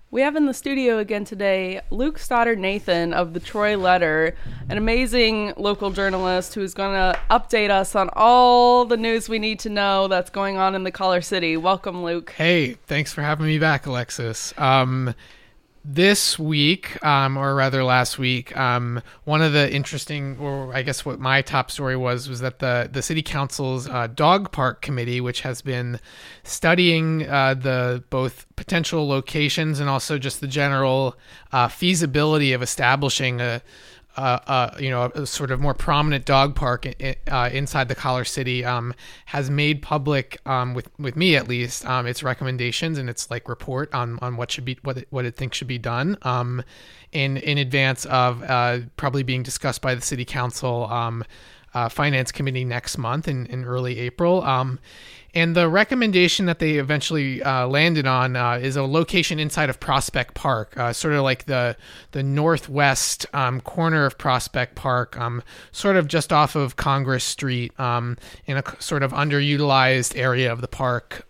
We have in the studio again today Luke Stoddard Nathan of the Troy Letter, an amazing local journalist who's going to update us on all the news we need to know that's going on in the Collar City. Welcome, Luke. Hey, thanks for having me back, Alexis. This week, or rather last week, one of the interesting, or I guess what my top story was that the City Council's Dog Park Committee, which has been studying the both potential locations and also just the general feasibility of establishing a sort of more prominent dog park inside the Collar City, has made public, with me at least, its recommendations and its report on what should be what it thinks should be done, in advance of probably being discussed by the City Council Finance Committee next month in early April. And the recommendation that they eventually landed on is a location inside of Prospect Park, sort of like the northwest corner of Prospect Park, sort of just off of Congress Street, in a sort of underutilized area of the park.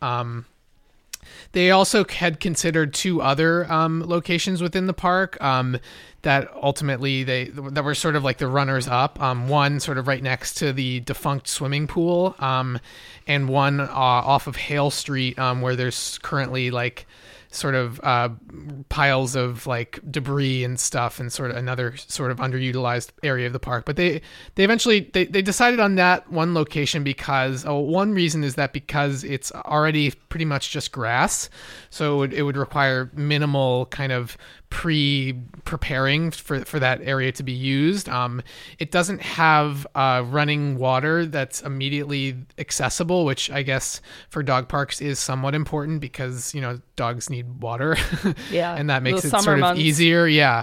They also had considered two other locations within the park that ultimately that were sort of like the runners up. One sort of right next to the defunct swimming pool, and one off of Hale Street, where there's currently sort of piles of debris and stuff, and sort of another sort of underutilized area of the park. But they eventually they decided on that one location because one reason is that because it's already pretty much just grass, so it would require minimal kind of preparing for that area to be used. It doesn't have running water that's immediately accessible, which I guess for dog parks is somewhat important because dogs need water. Yeah, and that makes it summer sort of months. easier. Yeah.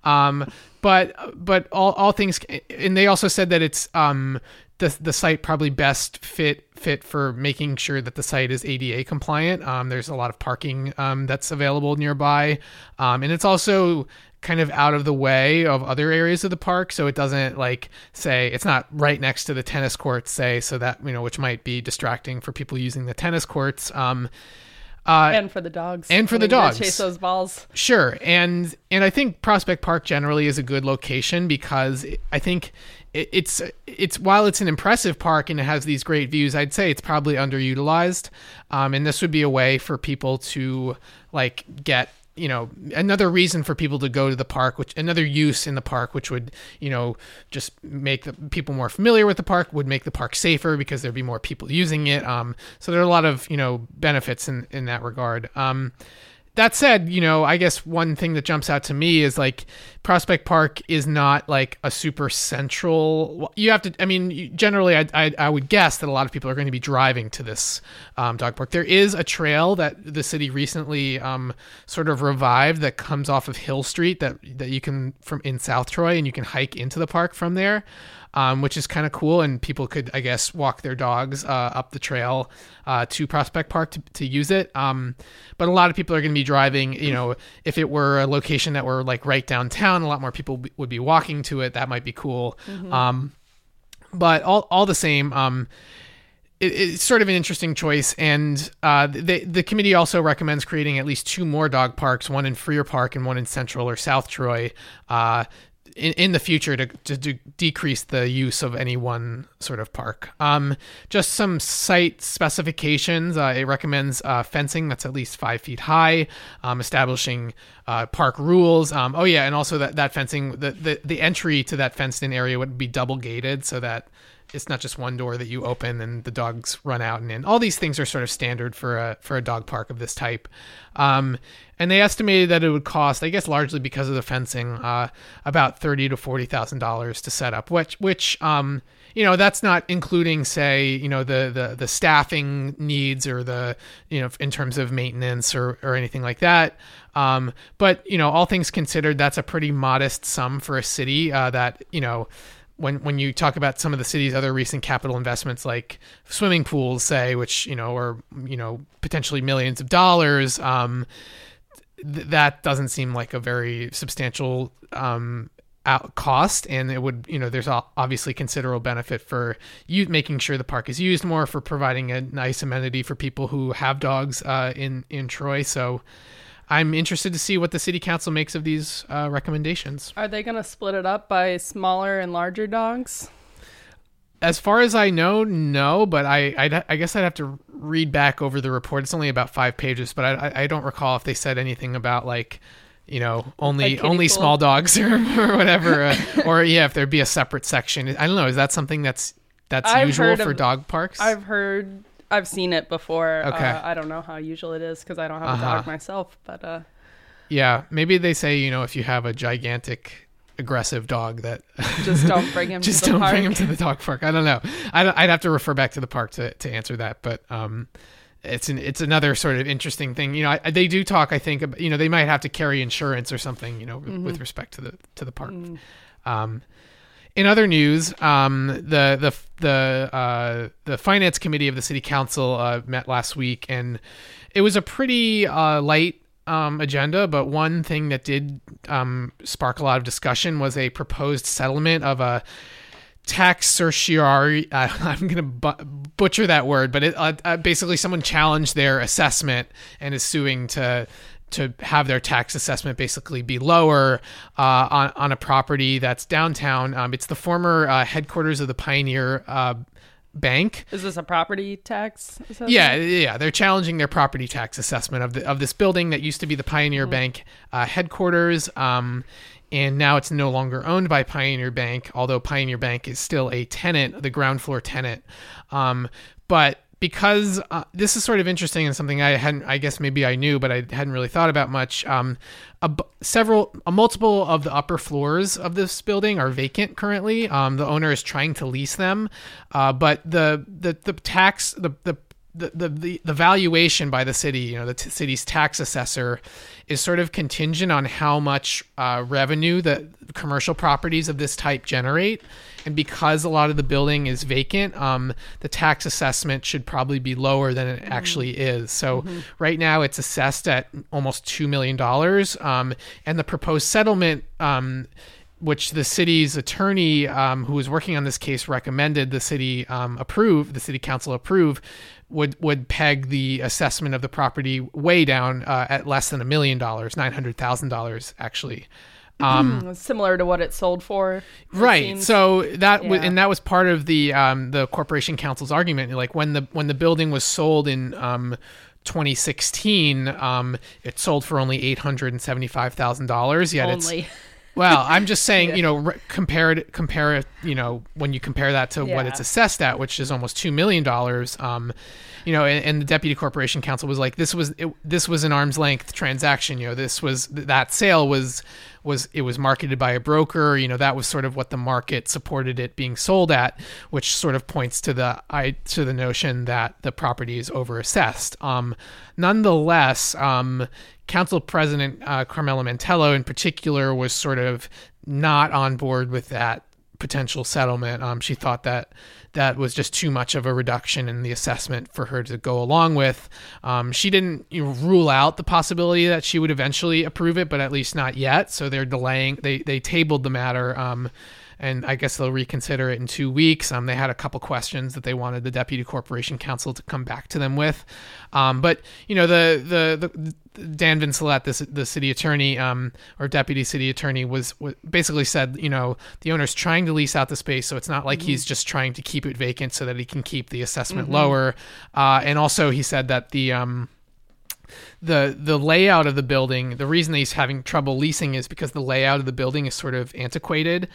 But all things, and they also said that it's the site probably best fit for making sure that the site is ADA compliant. There's a lot of parking that's available nearby, and it's also kind of out of the way of other areas of the park, so it doesn't say it's not right next to the tennis courts, so that which might be distracting for people using the tennis courts. And for the dogs. And for the dogs. Chase those balls. Sure. And I think Prospect Park generally is a good location because I think it's while it's an impressive park and it has these great views, I'd say it's probably underutilized. And this would be a way for people to get another reason for people to go to the park, which another use in the park, which would, just make the people more familiar with the park, would make the park safer because there'd be more people using it. So there are a lot of, benefits in that regard. That said, I guess one thing that jumps out to me is Prospect Park is not a super central. You have to. I mean, generally, I would guess that a lot of people are going to be driving to this dog park. There is a trail that the city recently sort of revived that comes off of Hill Street that you can from in South Troy, and you can hike into the park from there. Which is kind of cool, and people could, I guess, walk their dogs up the trail to Prospect Park to use it. But a lot of people are going to be driving. If it were a location that were right downtown, a lot more people would be walking to it. That might be cool. Mm-hmm. But all the same, it's sort of an interesting choice. And the committee also recommends creating at least two more dog parks, one in Freer Park and one in Central or South Troy, in the future to decrease the use of any one sort of park. Just some site specifications. It recommends fencing that's at least 5 feet high, establishing park rules. And also that fencing, the entry to that fenced in area would be double gated so that it's not just one door that you open and the dogs run out and in. All these things are sort of standard for a dog park of this type. And they estimated that it would cost, I guess largely because of the fencing, about $30,000 to $40,000 to set up, which that's not including, say, the staffing needs or the, in terms of maintenance or anything like that. But all things considered, that's a pretty modest sum for a city that, when you talk about some of the city's other recent capital investments, like swimming pools, say, which, are, potentially millions of dollars, that doesn't seem like a very substantial cost, and it would, there's obviously considerable benefit for you making sure the park is used more, for providing a nice amenity for people who have dogs in Troy. So I'm interested to see what the city council makes of these recommendations. Are they going to split it up by smaller and larger dogs? As far as I know, no, but I guess I'd have to read back over the report. It's only about 5 pages, but I don't recall if they said anything about like, only small dogs or whatever, or if there'd be a separate section. I don't know. Is that something that's usual for dog parks? I've seen it before. Okay. I don't know how usual it is because I don't have a dog myself, but yeah, maybe they say, if you have a gigantic aggressive dog that just don't bring him just to the don't park. bring him to the dog park. I don't know. I'd have to refer back to the park to answer that, but it's another sort of interesting thing. They do talk, I think, they might have to carry insurance or something, with respect to the park. In other news, the finance committee of the city council met last week, and it was a pretty light agenda, but one thing that did spark a lot of discussion was a proposed settlement of a tax certiorari. I'm going to butcher that word, but it basically someone challenged their assessment and is suing to have their tax assessment basically be lower on a property that's downtown. It's the former headquarters of the Pioneer Bank. Is this a property tax assessment? Yeah. They're challenging their property tax assessment of this building that used to be the Pioneer Bank headquarters. And now it's no longer owned by Pioneer Bank, although Pioneer Bank is still a tenant, the ground floor tenant. But because this is sort of interesting and something I guess maybe I knew, but I hadn't really thought about much. Multiple of the upper floors of this building are vacant currently. The owner is trying to lease them, but the valuation by the city, the city's tax assessor, is sort of contingent on how much revenue the commercial properties of this type generate. And because a lot of the building is vacant, the tax assessment should probably be lower than it actually is. So right now it's assessed at almost $2 million. And the proposed settlement, which the city's attorney, who was working on this case, recommended the city the city council approve, would peg the assessment of the property way down at less than $1 million, $900,000 actually. Similar to what it sold for, right? Seems. So that that was part of the corporation council's argument. Like when the building was sold in 2016, it sold for only $875,000. Yet only. Well, I'm just saying, compare it, when you compare that to what it's assessed at, which is almost $2 million, and the deputy corporation counsel was like, this was an arm's length transaction. That sale was marketed by a broker. That was sort of what the market supported it being sold at, which sort of points to the notion that the property is overassessed. Nonetheless, Council President Carmela Mantello in particular was sort of not on board with that potential settlement. She thought that was just too much of a reduction in the assessment for her to go along with. She didn't rule out the possibility that she would eventually approve it, but at least not yet. So they're delaying. They tabled the matter. And I guess they'll reconsider it in 2 weeks. They had a couple questions that they wanted the deputy corporation counsel to come back to them with. But the Dan Vincelette, the city attorney, or deputy city attorney, was basically said, the owner's trying to lease out the space, so it's not like he's just trying to keep it vacant so that he can keep the assessment lower. And also he said that the layout of the building, the reason that he's having trouble leasing is because the layout of the building is sort of antiquated.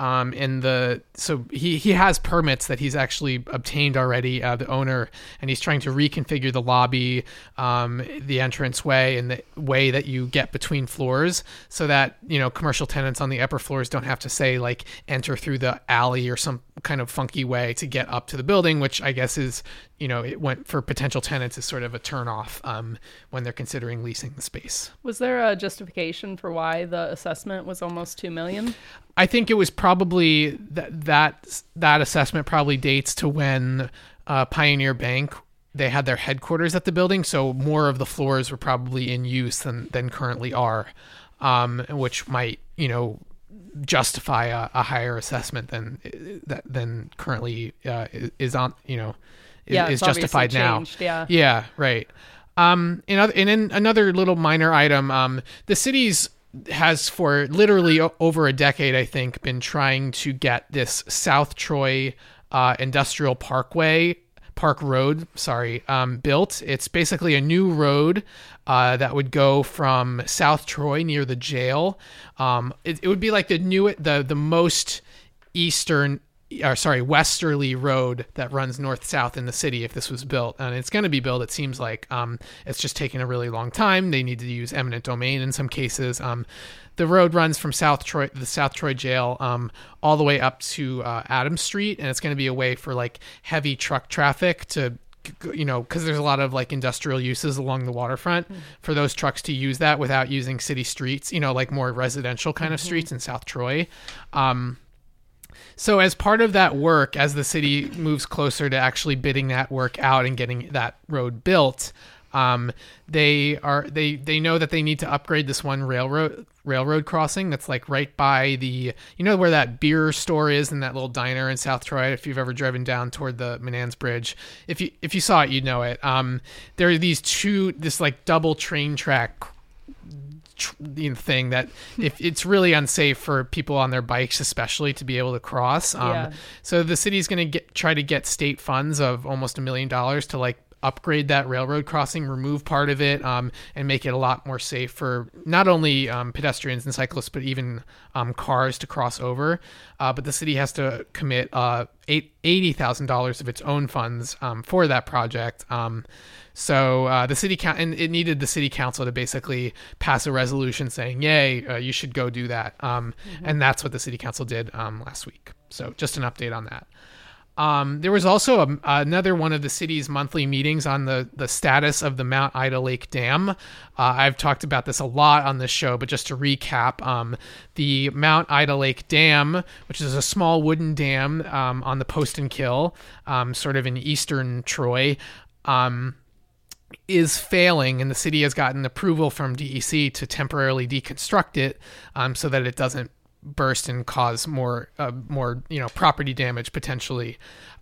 So he has permits that he's actually obtained already, the owner, and he's trying to reconfigure the lobby, the entranceway, and the way that you get between floors so that, commercial tenants on the upper floors don't have to say like enter through the alley or some kind of funky way to get up to the building, which I guess is, it went for potential tenants is sort of a turnoff when they're considering leasing the space. Was there a justification for why the assessment was almost $2 million? I think it was probably that assessment probably dates to when Pioneer Bank, they had their headquarters at the building, so more of the floors were probably in use than currently are, which might justify a higher assessment than currently is on is justified now. Changed, yeah. Yeah, right. In another little minor item, the city's has for literally over a decade, I think, been trying to get this South Troy Industrial Park Road, built. It's basically a new road that would go from South Troy near the jail. It would be like the most westerly road that runs north-south in the city if this was built. And it's going to be built, it seems like. It's just taking a really long time. They need to use eminent domain in some cases. The road runs from the South Troy jail all the way up to Adams Street, and it's going to be a way for like heavy truck traffic to, because there's a lot of like industrial uses along the waterfront, for those trucks to use that without using city streets, like more residential kind of streets in South Troy. So as part of that work, as the city moves closer to actually bidding that work out and getting that road built, they know that they need to upgrade this one railroad crossing that's like right by the, where that beer store is and that little diner in South Troy. If you've ever driven down toward the Menands Bridge, if you saw it, you'd know it. There are this like double train track thing that if it's really unsafe for people on their bikes especially to be able to cross. So the city's going to try to get state funds of almost $1 million to like upgrade that railroad crossing, remove part of it, and make it a lot more safe for not only pedestrians and cyclists, but even cars to cross over. But the city has to commit $80,000 of its own funds for that project. So the city and it needed the city council to basically pass a resolution saying, "Yay, you should go do that." And that's what the city council did last week. So just an update on that. There was also another one of the city's monthly meetings on the status of the Mount Ida Lake Dam. I've talked about this a lot on this show, but just to recap, the Mount Ida Lake Dam, which is a small wooden dam on the Poston Kill, sort of in eastern Troy, is failing, and the city has gotten approval from DEC to temporarily deconstruct it so that it doesn't burst and cause more property damage potentially.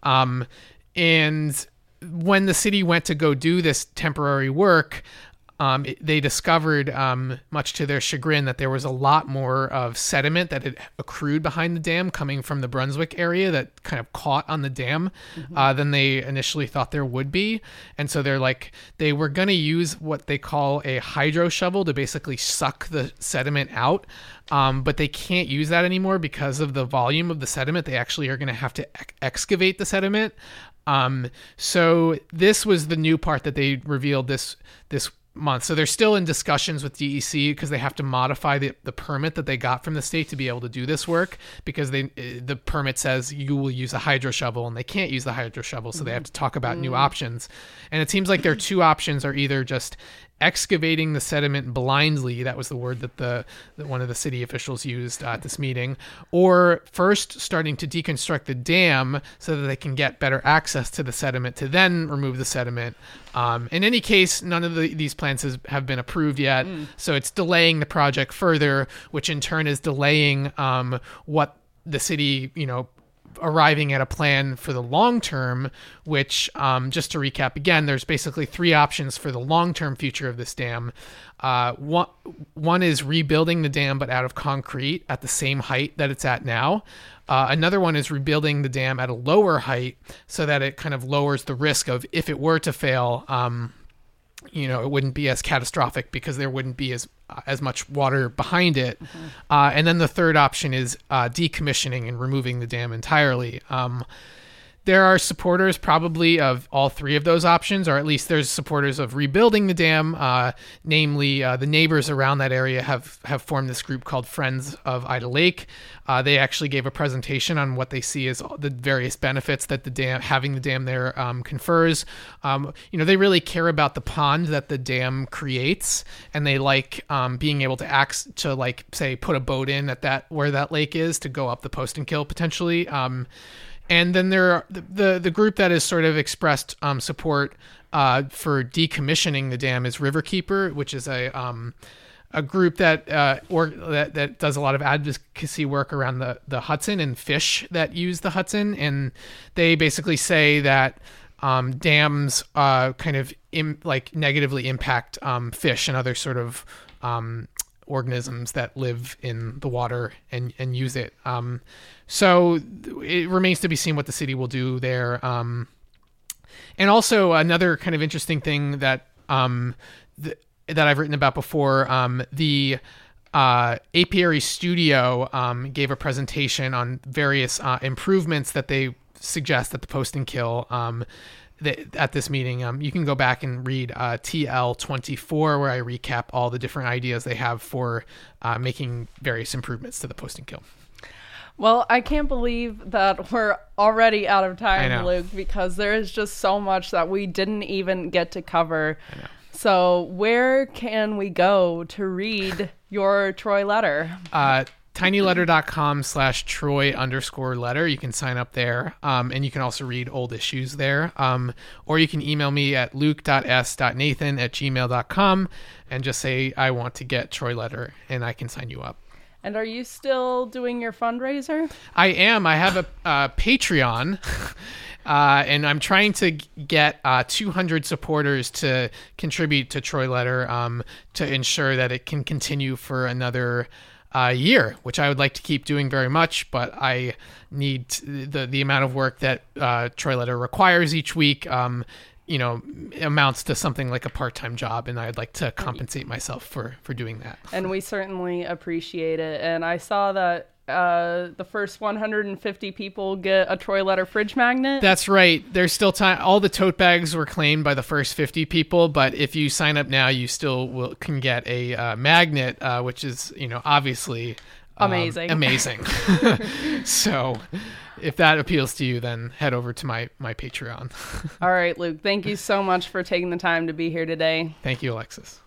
And when the city went to go do this temporary work, they discovered, much to their chagrin, that there was a lot more of sediment that had accrued behind the dam coming from the Brunswick area that kind of caught on the dam than they initially thought there would be. And so they were going to use what they call a hydro shovel to basically suck the sediment out. But they can't use that anymore because of the volume of the sediment. They actually are going to have to excavate the sediment. So this was the new part that they revealed this month. So they're still in discussions with DEC because they have to modify the permit that they got from the state to be able to do this work, because the permit says you will use a hydro shovel, and they can't use the hydro shovel, so they have to talk about new options. And it seems like their two options are either just excavating the sediment blindly, that was the word that one of the city officials used at this meeting, or first starting to deconstruct the dam so that they can get better access to the sediment to then remove the sediment. In any case, none of these plans have been approved yet, so it's delaying the project further, which in turn is delaying what the city, arriving at a plan for the long term, which, just to recap again, there's basically three options for the long-term future of this dam. One is rebuilding the dam but out of concrete at the same height that it's at now. Another one is rebuilding the dam at a lower height so that it kind of lowers the risk of, if it were to fail, it wouldn't be as catastrophic because there wouldn't be as much water behind it. And then the third option is decommissioning and removing the dam entirely. There are supporters probably of all three of those options, or at least there's supporters of rebuilding the dam. Namely, the neighbors around that area have formed this group called Friends of Ida Lake. They actually gave a presentation on what they see as the various benefits that having the dam there confers. They really care about the pond that the dam creates, and they like being able to say put a boat in at where that lake is to go up the Poston Kill potentially. And then there are the group that has sort of expressed support for decommissioning the dam is Riverkeeper, which is a group that does a lot of advocacy work around the Hudson and fish that use the Hudson. And they basically say that dams kind of negatively impact fish and other sort of organisms that live in the water and use it. So it remains to be seen what the city will do there. And also another kind of interesting thing that that I've written about before, the Apiary Studio gave a presentation on various improvements that they suggest at the Post and Kill at this meeting. You can go back and read TL24, where I recap all the different ideas they have for making various improvements to the Post and Kill. Well, I can't believe that we're already out of time, Luke, because there is just so much that we didn't even get to cover. I know. So where can we go to read your Troy letter? tinyletter.com/Troy_letter. You can sign up there. And you can also read old issues there. Or you can email me at luke.s.nathan@gmail.com and just say, I want to get Troy letter, and I can sign you up. And are you still doing your fundraiser? I am. I have a Patreon, and I'm trying to get 200 supporters to contribute to Troy Letter to ensure that it can continue for another year, which I would like to keep doing very much, but I need the amount of work that Troy Letter requires each week. Amounts to something like a part-time job, and I'd like to compensate myself for doing that. And we certainly appreciate it. And I saw that the first 150 people get a Troy Letter fridge magnet. That's right. There's still time. All the tote bags were claimed by the first 50 people, but if you sign up now, you still can get a magnet, which is, obviously amazing. So if that appeals to you, then head over to my Patreon. All right, Luke, thank you so much for taking the time to be here today. Thank you, Alexis.